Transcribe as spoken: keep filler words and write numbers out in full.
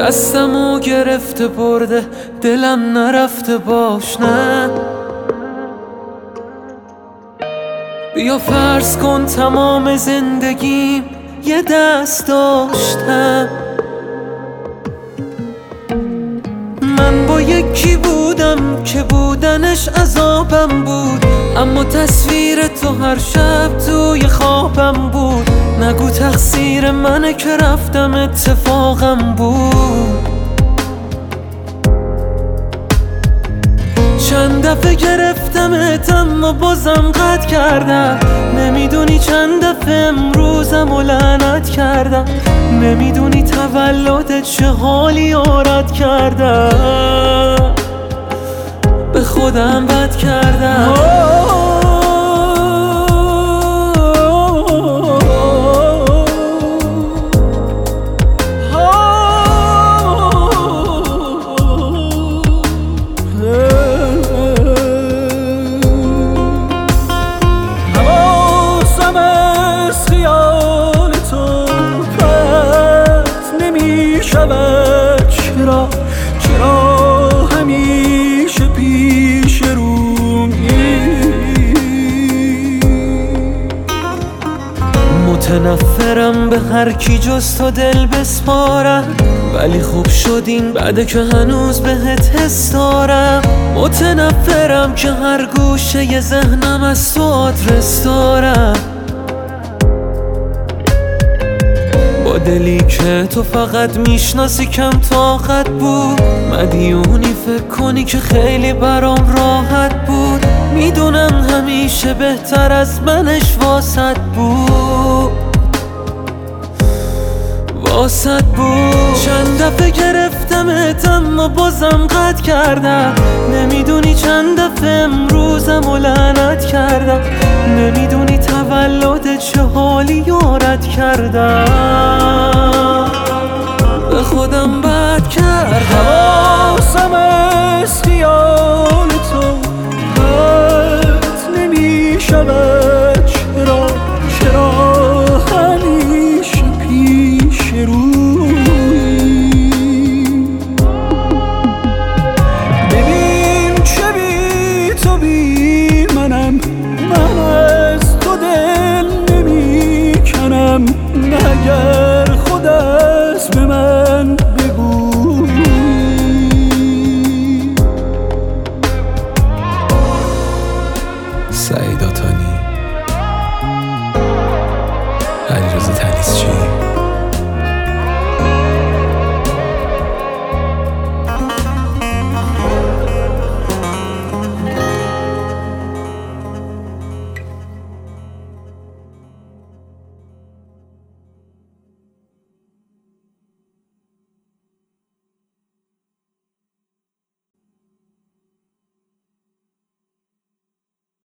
دستمو گرفته برده دلم نرفته باش نه. بیا فرض کن تمام زندگیم یه دست داشتم، من با یکی بودم که بودنش عذابم بود، اما تصویر تو هر شب توی خوابم بود. نگو تقصیر منه که رفتم اتفاقم بود. چند دفعه گرفتمت اما بازم قطع کردم، نمیدونی چند دفعه امروزم و لعنت کردم، نمیدونی تولدت چه حالی آرد کردم، به خودم بد کردم. چرا چرا همیشه پیش رومی؟ متنفرم به هر کی جز تو دل بسپارم، ولی خوب شدین بعد که هنوز بهت حس دارم. متنفرم که هر گوشه ی ذهنم از تو آدرس دارم، با دلی که تو فقط میشناسی کم طاقت بود. مدیونی فکر کنی که خیلی برام راحت بود، میدونم همیشه بهتر از منش واسط بود، واسط بود. چند دفعه گرفتمت اما بازم قطع کردم، نمیدونی چند دفعه امروزم و لعنت کردم، نمیدونی تولدت چه حالی یارت کردم، به خودم بد کردم. حواسم از خیال تو قطع نمیشود، چرا چرا همیشه پیش روی؟ ببین چه بی تو بی منم، من از تو دل نمی کنم، مگر خود از به من بگو. سعید آتانی.